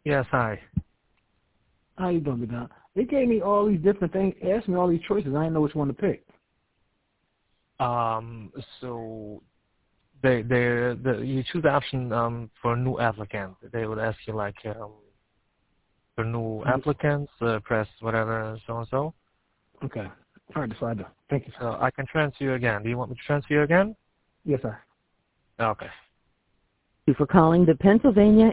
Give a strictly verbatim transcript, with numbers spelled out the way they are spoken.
Yes, hi. How you doing, Don? They gave me all these different things, asked me all these choices. I didn't know which one to pick. Um, so they they the you choose the option um for new applicant. They would ask you like um for new applicants, uh, press whatever so and so. Okay. All right, decided. Thank you, sir. So I can transfer you again. Do you want me to transfer you again? Yes, sir. Okay. Thank you for calling the Pennsylvania